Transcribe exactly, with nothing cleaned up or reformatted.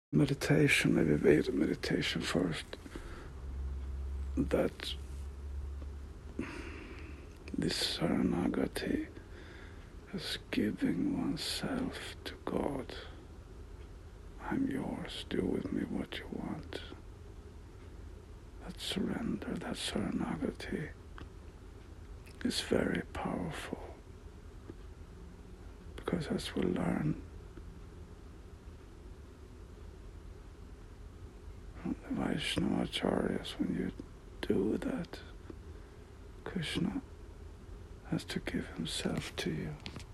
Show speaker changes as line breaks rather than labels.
meditation, maybe Veda meditation first, that this Saranagati is giving oneself to God. I'm yours, do with me what you want. That surrender, that Saranagati is very powerful, because as we learn from the Vaishnavacharyas, when you do that, Krishna has to give himself to you.